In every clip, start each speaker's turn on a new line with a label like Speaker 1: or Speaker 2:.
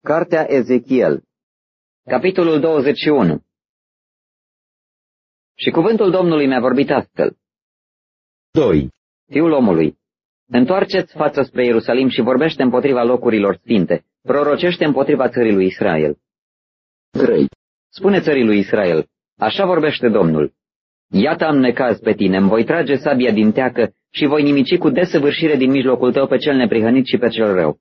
Speaker 1: Cartea Ezechiel, capitolul 21. Și cuvântul Domnului mi-a vorbit astfel.
Speaker 2: 2.
Speaker 1: Fiul omului, întoarceți fața spre Ierusalim și vorbește împotriva locurilor sfinte, prorocește împotriva țării lui Israel.
Speaker 2: 3.
Speaker 1: Spune țării lui Israel, așa vorbește Domnul. Iată am necaz pe tine, îmi voi trage sabia din teacă și voi nimici cu desăvârșire din mijlocul tău pe cel neprihănit și pe cel rău.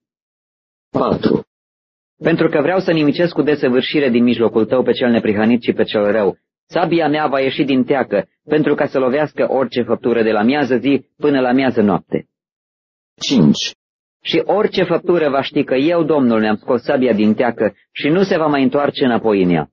Speaker 2: 4.
Speaker 1: Pentru că vreau să nimicesc cu desăvârșire din mijlocul tău pe cel neprihănit și pe cel rău, sabia mea va ieși din teacă, pentru ca să lovească orice făptură de la miază zi până la miază noapte.
Speaker 2: 5.
Speaker 1: Și orice făptură va ști că eu, Domnul, mi-am scos sabia din teacă și nu se va mai întoarce înapoi în ea.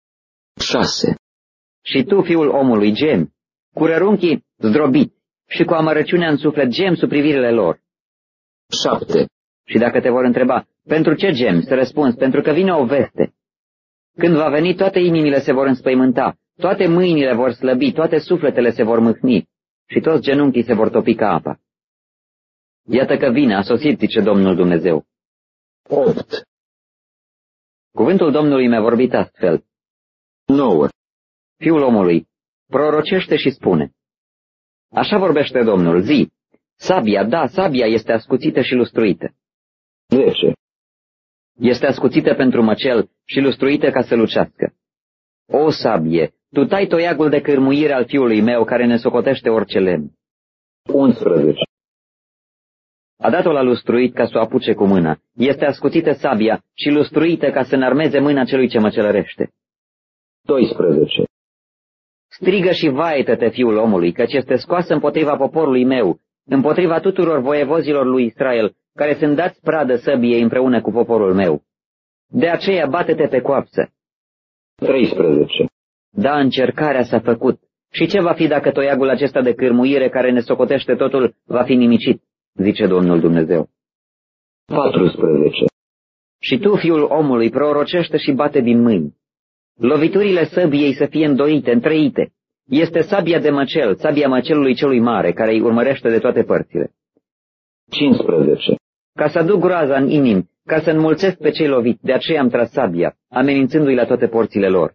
Speaker 2: 6.
Speaker 1: Și tu, fiul omului, gemi, cu rărunchii zdrobiți și cu amărăciunea în suflet gemi sub privirile lor.
Speaker 2: 7.
Speaker 1: Și dacă te vor întreba, pentru ce gemi, să răspunzi, pentru că vine o veste. Când va veni, toate inimile se vor înspăimânta, toate mâinile vor slăbi, toate sufletele se vor mâhni și toți genunchii se vor topi ca apa. Iată că vine, a sosit, zice Domnul Dumnezeu.
Speaker 2: 8.
Speaker 1: Cuvântul Domnului mi-a vorbit astfel.
Speaker 2: 9.
Speaker 1: Fiul omului, prorocește și spune. Așa vorbește Domnul, zi, sabia, da, sabia este ascuțită și lustruită.
Speaker 2: 10.
Speaker 1: Este ascuțită pentru măcel și lustruită ca să lucească. O sabie, tu tai toiagul de cârmuire al fiului meu care ne socotește orice lemn.
Speaker 2: 11.
Speaker 1: A dat-o la lustruit ca să o apuce cu mâna. Este ascuțită sabia și lustruită ca să înarmeze mâna celui ce măcelărește.
Speaker 2: 12.
Speaker 1: Strigă și vaietă-te, fiul omului, căci este scoasă împotriva poporului meu, împotriva tuturor voievozilor lui Israel, care sunt dați pradă săbiei împreună cu poporul meu. De aceea bate-te pe coapsă.
Speaker 2: 13.
Speaker 1: Da, încercarea s-a făcut. Și ce va fi dacă toiagul acesta de cârmuire care ne socotește totul va fi nimicit, zice Domnul Dumnezeu.
Speaker 2: 14.
Speaker 1: Și tu, fiul omului, prorocește și bate din mâini. Loviturile săbiei să fie îndoite, întreite. Este sabia de măcel, sabia măcelului celui mare, care îi urmărește de toate părțile.
Speaker 2: 15.
Speaker 1: Ca să aduc groaza în inimi, ca să înmulțesc pe cei loviți, de aceea am tras sabia, amenințându-i la toate porțile lor.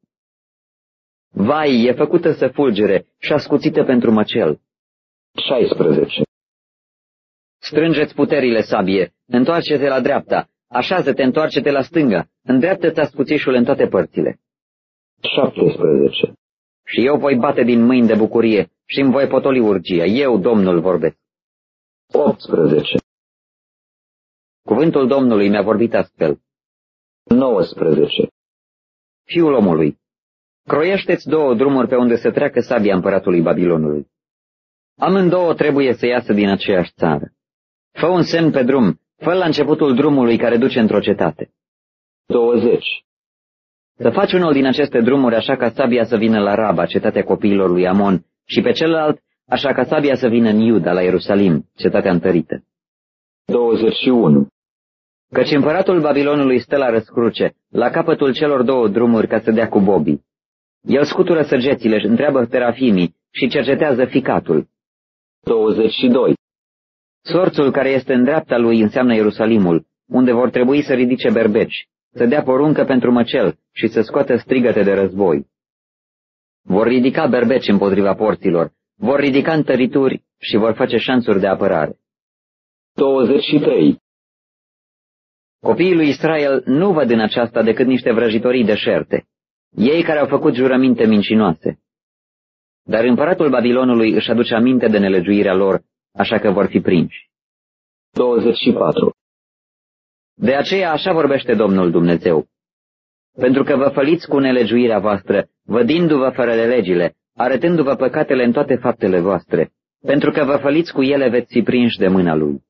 Speaker 1: Vai, e făcută să fulgere și ascuțită pentru măcel.
Speaker 2: 16.
Speaker 1: Strângeți puterile sabie, întoarce-te la dreapta, așează-te, întoarce-te la stânga, îndreaptă-ți ascuțișul în toate părțile.
Speaker 2: 17.
Speaker 1: Și eu voi bate din mâini de bucurie și îmi voi potoli urgia, eu, Domnul, vorbesc.
Speaker 2: 18.
Speaker 1: Cuvântul Domnului mi-a vorbit astfel.
Speaker 2: 19.
Speaker 1: Fiul omului, croiește-ți două drumuri pe unde să treacă sabia împăratului Babilonului. Amândouă trebuie să iasă din aceeași țară. Fă un semn pe drum, fă la începutul drumului care duce într-o cetate.
Speaker 2: 20.
Speaker 1: Să faci unul din aceste drumuri așa ca sabia să vină la Raba, cetatea copiilor lui Amon, și pe celălalt așa ca sabia să vină în Iuda, la Ierusalim, cetatea întărită.
Speaker 2: 21.
Speaker 1: Căci împăratul Babilonului stă la răscruce, la capătul celor două drumuri ca să dea cu bobii. El scutură săgețile, își întreabă terafimii și cercetează ficatul.
Speaker 2: 22.
Speaker 1: Sorțul care este în dreapta lui înseamnă Ierusalimul, unde vor trebui să ridice berbeci, să dea poruncă pentru măcel și să scoată strigăte de război. Vor ridica berbeci împotriva porților, vor ridica întărituri și vor face șanțuri de apărare.
Speaker 2: 23.
Speaker 1: Copiii lui Israel nu văd în aceasta decât niște vrăjitorii deșerte, ei care au făcut jurăminte mincinoase. Dar împăratul Babilonului își aduce aminte de nelegiuirea lor, așa că vor fi prinși.
Speaker 2: 24.
Speaker 1: De aceea așa vorbește Domnul Dumnezeu. Pentru că vă făliți cu nelegiuirea voastră, vădindu-vă fără de legile, arătându-vă păcatele în toate faptele voastre, pentru că vă făliți cu ele veți fi prinși de mâna lui.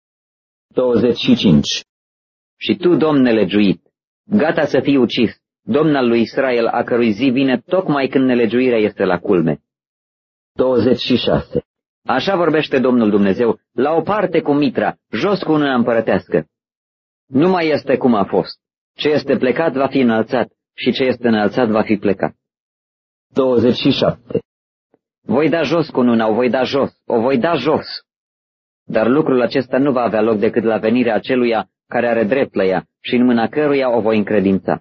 Speaker 2: 25.
Speaker 1: Și tu, Domn nelegiuit, gata să fii ucis, Domn al lui Israel, a cărui zi vine tocmai când nelegiuirea este la culme.
Speaker 2: 26.
Speaker 1: Așa vorbește Domnul Dumnezeu, la o parte cu mitra, jos cu una împărătească. Nu mai este cum a fost. Ce este plecat va fi înălțat și ce este înălțat va fi plecat.
Speaker 2: 27.
Speaker 1: Voi da jos cununa, o voi da jos, o voi da jos. Dar lucrul acesta nu va avea loc decât la venirea aceluia care are drept la ea și în mâna căruia o voi încredința.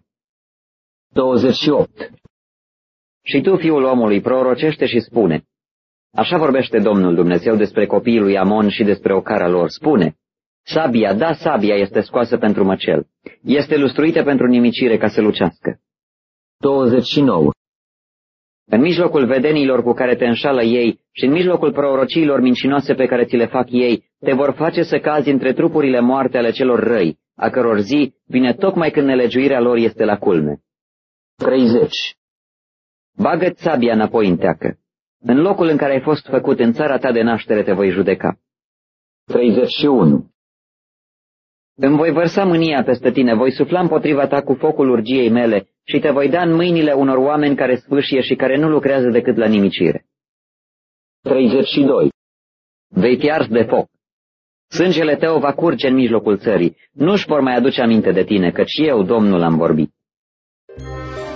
Speaker 2: 28.
Speaker 1: Și tu, fiul omului, prorocește și spune, așa vorbește Domnul Dumnezeu despre copiii lui Amon și despre ocara lor. Spune, sabia, da, sabia este scoasă pentru măcel, este lustruită pentru nimicire ca să lucească.
Speaker 2: 29.
Speaker 1: În mijlocul vedenilor cu care te înșală ei și în mijlocul prorociilor mincinoase pe care ți le fac ei, te vor face să cazi între trupurile moarte ale celor răi, a căror zi vine tocmai când nelegiuirea lor este la culme.
Speaker 2: 30.
Speaker 1: Bagă-ți sabia înapoi în teacă. În locul în care ai fost făcut în țara ta de naștere te voi judeca.
Speaker 2: 31.
Speaker 1: Îmi voi vărsa mânia peste tine, voi sufla împotriva ta cu focul urgiei mele și te voi da în mâinile unor oameni care sfâșie și care nu lucrează decât la nimicire.
Speaker 2: 32.
Speaker 1: Vei fi ars de foc. Sângele tău va curge în mijlocul țării. Nu-și vor mai aduce aminte de tine, căci eu, Domnul, am vorbit.